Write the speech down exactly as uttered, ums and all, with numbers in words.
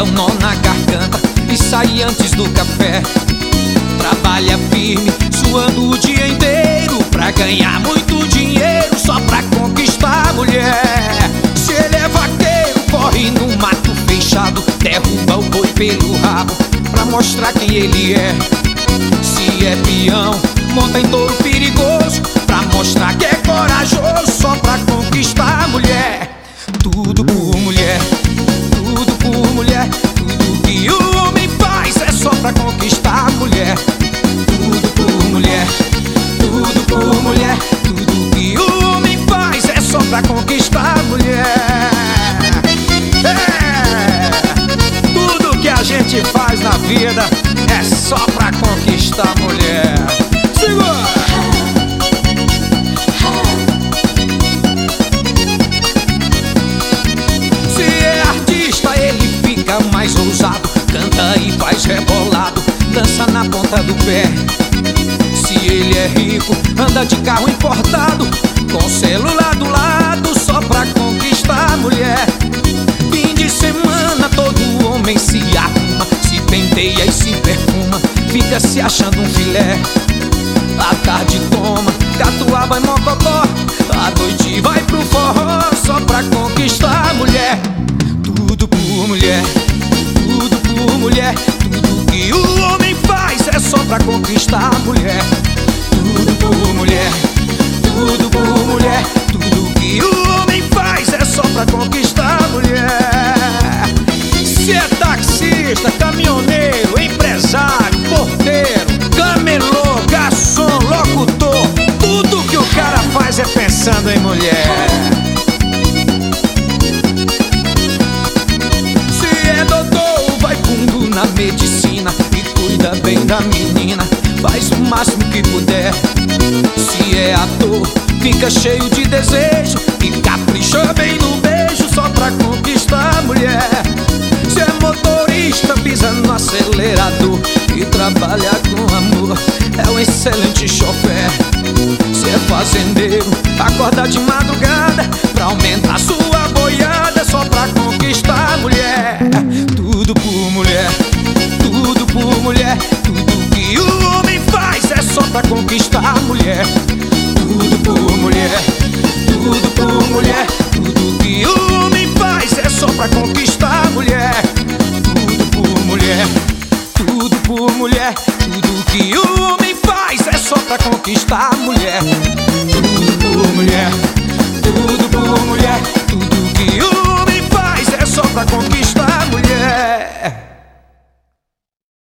um nó na garganta e sai antes do café. Trabalha firme, suando o dia inteiro pra ganhar muito dinheiro, só pra conquistar a mulher. Se ele é vaqueiro, corre no mato fechado, derruba o boi pelo rabo pra mostrar quem ele é. Se é peão, monta em touro perigoso pra mostrar que é corajoso, só pra conquistar a mulher. Tudo por mulher, tudo por mulher. Tudo que o homem faz é só pra conquistar a mulher. Tudo por mulher, tudo por mulher. Tudo que o homem faz é só pra conquistar a mulher. É, tudo que a gente faz na vida é só pra conquistar a mulher. Segura! Mais ousado, canta e faz rebolado, dança na ponta do pé. Se ele é rico, anda de carro importado, com celular do lado, só pra conquistar a mulher. Fim de semana todo homem se arruma, se penteia e se perfuma, fica se achando um filé. À tarde toma catuaba e mocotó, à noite vai pro forró, só pra conquistar a mulher. Tudo por mulher, tudo por mulher. Tudo que o homem faz é só pra conquistar a mulher. Tudo por mulher, tudo por mulher. Tudo que o homem faz é só pra conquistar a mulher. Se é taxista, caminhoneiro, empresário, porteiro, camelô, garçom, locutor, tudo que o cara faz é pensando em mulher. Na medicina e cuida bem da menina, faz o máximo que puder. Se é ator, fica cheio de desejo e capricha bem no beijo, só pra conquistar a mulher. Se é motorista, pisa no acelerador e trabalha com amor, é um excelente chofer. Se é fazendeiro, acorda de madrugada pra aumentar sua boiada, só pra conquistar a mulher. Tudo por mulher, tudo por mulher. Tudo que o homem faz é só pra conquistar a mulher. Tudo por mulher, tudo por mulher. Tudo que o homem faz é só pra conquistar a mulher. Tudo por mulher, tudo por mulher. Tudo que o homem faz é só pra conquistar a mulher. Tudo por mulher, tudo por mulher. Tudo